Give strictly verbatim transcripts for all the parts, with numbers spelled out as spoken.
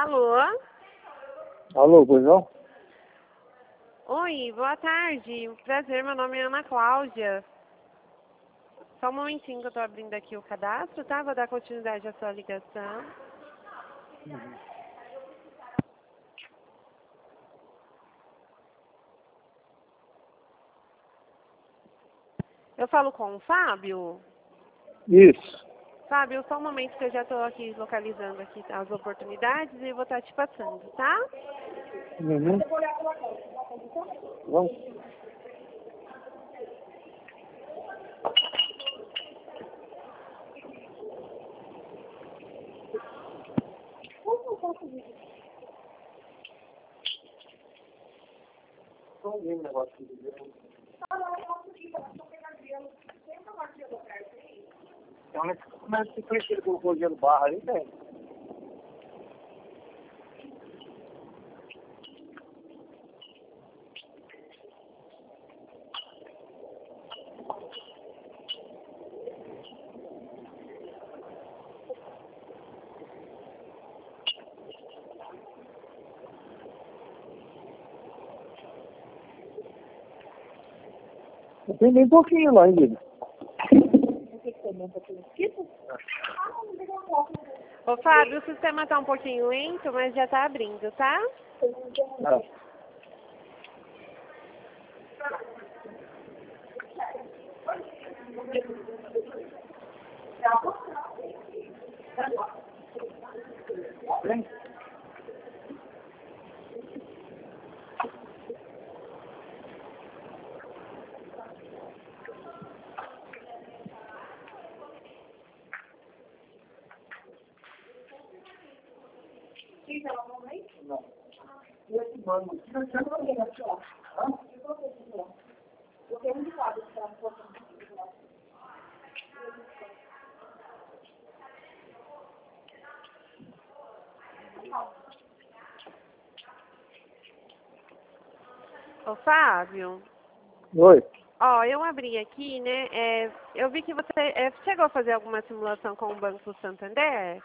Alô? Alô, pois não? Oi, boa tarde. Prazer, meu nome é Ana Cláudia. Só um momentinho que eu tô abrindo aqui o cadastro, tá? Vou dar continuidade à sua ligação. Uhum. Eu falo com o Fábio? Isso. Fábio, só um momento que eu já estou aqui localizando aqui as oportunidades e vou estar te passando, tá? Uhum. Vamos. Como é que foi que ele colocou o gelo barra ali, tem? Tem bem pouquinho lá, hein, Guilherme? Ô Fábio, o sistema tá um pouquinho lento, mas já tá abrindo, tá? Ah. Vem. Não. Esse banco. Ô Fábio, Oi. ó, eu abri aqui, né? é, eu vi que você é, chegou a fazer alguma simulação com o Banco Santander?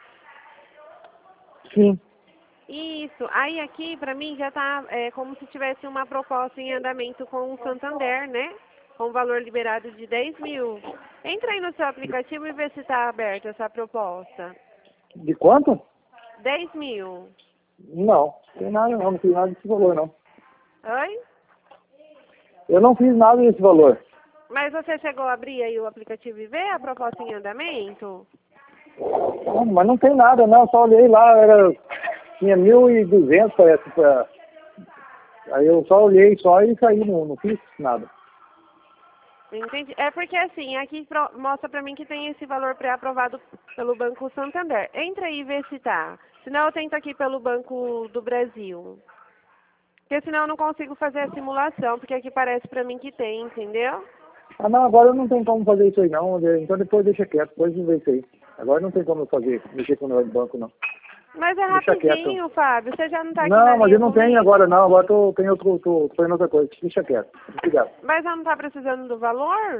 Sim. Isso, aí aqui pra mim já tá é, como se tivesse uma proposta em andamento com o Santander, né? Com valor liberado de dez mil. Entra aí no seu aplicativo e vê se está aberta essa proposta. De quanto? dez mil. Não. Tem nada não, não fiz nada desse valor, não. Oi? Eu não fiz nada desse valor. Mas você chegou a abrir aí o aplicativo e ver a proposta em andamento? Não, mas não tem nada, não. Só olhei lá, era... Tinha mil e duzentos, parece, pra... Aí eu só olhei só e saí, não, não fiz nada. Entendi. É porque assim, aqui pro- mostra pra mim que tem esse valor pré-aprovado pelo Banco Santander. Entra aí e vê se tá. Senão eu tento aqui pelo Banco do Brasil. Porque senão eu não consigo fazer a simulação, porque aqui parece pra mim que tem, entendeu? Ah, não, agora não tem como fazer isso aí, não. Então depois deixa quieto, depois não vê isso aí. Agora não tem como eu fazer, mexer com o negócio do banco, não. Mas é Deixa rapidinho, quieto. Fábio. Você já não tá aqui na Não, mas linha eu não tenho comigo? agora, não. Agora tô, tenho outro, tô, tô fazendo outra coisa. Deixa quieto. Obrigado. Mas já não tá precisando do valor?